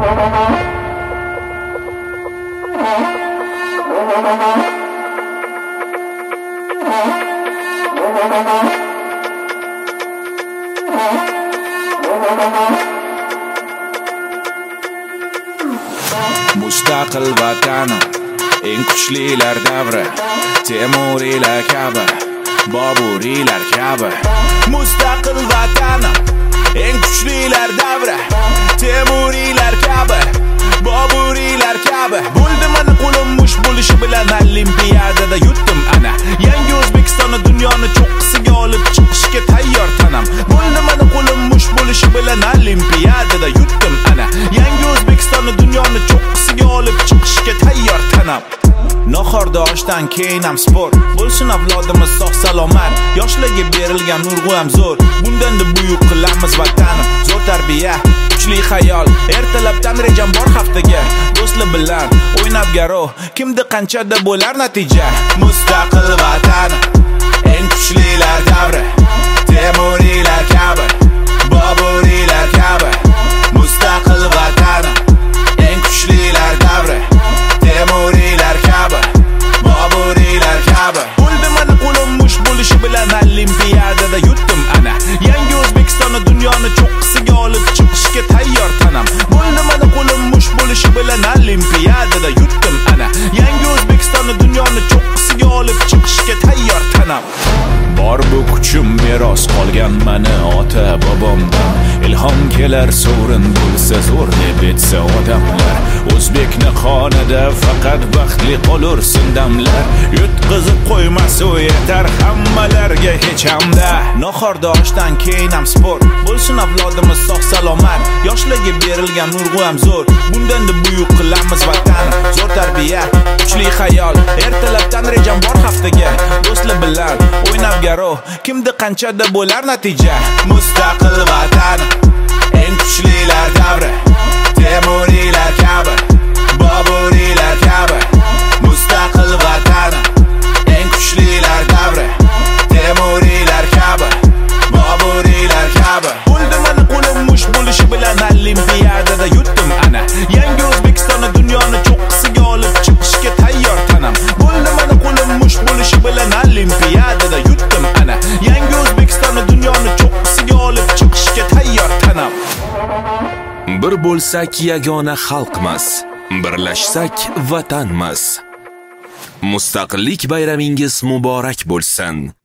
Mustaqil vatanim, eng kuchlilar davri, Temuriylar kabi, Boburiylar kabi. Mustaqil vatanim, eng kuchlilar davri, Temuriylar kabi, Boburiylar kabi. Bo'ldi mana qo'lim mush bo'lishi bilan Olimpiadada yutdim ana. Yangi O'zbekistonni dunyoni cho'qqisiga olib chiqishga tayyor tanam. Bo'ldi mana qo'lim mush bo'lishi bilan Olimpiadada yutdim ana. Yangi O'zbekistonni dunyoni cho'qqisiga olib chiqishga tayyor tanam. Nahorda oshdan keyin ham sport bo'lsin avlodimiz sog' salomat. Yoshlarga berilgan urg'u ham zo'r. Bundan-da buyuk qilamiz vatanni. Zo'r tarbiya, kuchli xayol, ertalabdan rejam bor haftaga. Do'stlar bilan o'ynab garo, kimda qanchada bo'lar natija. Mustaqil vatani, eng kuchlilar davri, Temuriylar kabi, Boburiylar kabi. Mustaqil vatani, eng kuchlilar davri, Temuriylar kabi, Boburiylar kabi. Bo'ldi mana qo'lim mush bo'lishi bilan Olimpiadada yutdim ana. Yangi O'zbekistonni dunyoni cho'qqisiga olib chiqishga tayyor tanam. Bo'ldi mana qo'lim mush bo'lishi bilan Olimpiadada yutdim ana. Yangi O'zbekistonni dunyoni cho'qqisiga olib chiqishga tayyor tanam. Bor bu kuchim meros qolgan mani ota bobomdan. Ilhom kelar sovrin bo'lsa zo'r deb etsa odamlar. O'zbekni qonida faqat baxtli qolursin damlar. Yutqizib qo'ymas u yetar hammalarga hech hamda. Nahorda oshdan keyin ham sport bo'lsin avlodimiz sog' salomat. Yoshlarga berilgan urg'u ham zo'r. Bundan-da buyuk qilamiz vatanni. Zo'r tarbiya, kuchli xayol, ertalabdan rejam bor haftaga. Do'stlar bilan o'ynab garo, kimda qanchada bo'lar natija. Mustaqil vatani, eng kuchlilar davri, Temuriylar kabi, Boburiylar kabi. Mustaqil vatani, eng kuchlilar davri, Temuriylar kabi, Boburiylar kabi. Bo'ldi mana qo'lim mush bo'lishi bilan Olimpiadada yutdim ana. Yangi O'zbekistonni dunyoni cho'qqisiga olib chiqishga tayyor tanam. Bo'ldi mana qo'lim mush bo'lishi bilan Olimpiadada yutdim ana. Yangi O'zbekistonni dunyoni cho'qqisiga olib chiqishga tayyor tanam. Bir bo'lsak yagona xalqmiz, birlashsak vatanmiz. Mustaqillik bayramingiz muborak bo'lsin.